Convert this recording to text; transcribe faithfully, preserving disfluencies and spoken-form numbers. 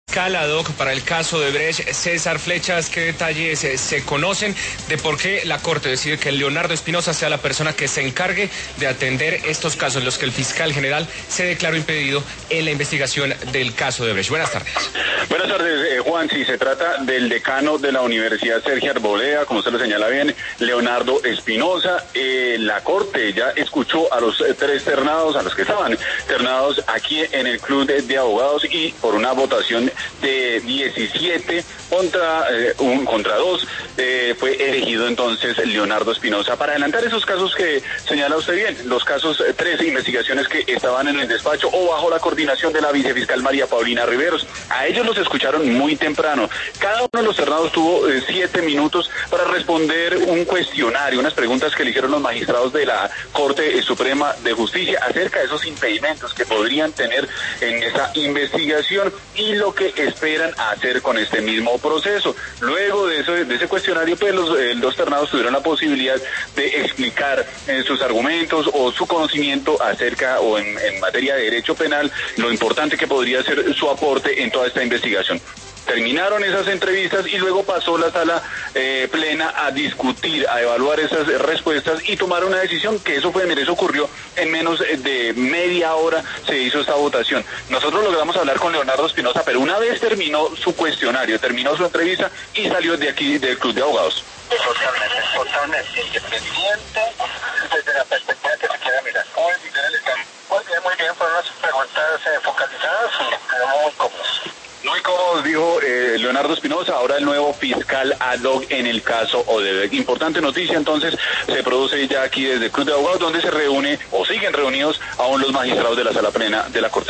Ad hoc para el caso de Brecht, César Flechas, ¿qué detalles eh, se conocen de por qué la Corte decide que Leonardo Espinosa sea la persona que se encargue de atender estos casos en los que el fiscal general se declaró impedido en la investigación del caso de Brecht? Buenas tardes. Buenas tardes, eh, Juan. Si se trata del decano de la Universidad Sergio Arboleda, como usted lo señala bien, Leonardo Espinosa, eh, la Corte ya escuchó a los eh, tres ternados, a los que estaban ternados aquí en el Club de, de Abogados, y por una votación de diecisiete contra eh, un contra dos eh, fue elegido entonces Leonardo Espinosa para adelantar esos casos que señala usted bien, los casos eh, tres investigaciones que estaban en el despacho o bajo la coordinación de la vicefiscal María Paulina Riveros. A ellos los escucharon muy temprano. Cada uno de los ternados tuvo eh, siete minutos para responder un cuestionario, unas preguntas que le hicieron los magistrados de la Corte Suprema de Justicia acerca de esos impedimentos que podrían tener en esa investigación y lo que esperan hacer con este mismo proceso. Luego de, eso, de ese cuestionario, pues los, eh, los ternados tuvieron la posibilidad de explicar eh, sus argumentos o su conocimiento acerca o en, en materia de derecho penal, lo importante que podría ser su aporte en toda esta investigación. Terminaron esas entrevistas y luego pasó la sala eh, plena a discutir, a evaluar esas respuestas y tomar una decisión, que eso fue, mire, eso ocurrió en menos de media hora, se hizo esta votación. Nosotros logramos hablar con Leonardo Espinosa, pero una vez terminó su cuestionario, terminó su entrevista y salió de aquí del Club de Abogados. Totalmente, totalmente independiente desde la perspectiva que se quiera mirar. Muy bien, muy bien, muy bien, fueron unas preguntas eh, focalizadas y quedamos muy cómodos. Muy cómodos, dijo eh, Leonardo Espinosa, ahora el nuevo fiscal ad hoc en el caso Odebrecht. Importante noticia, entonces, se produce ya aquí desde el Club de Abogados, donde se reúne, o siguen reunidos, aún los magistrados de la Sala Plena de la Corte.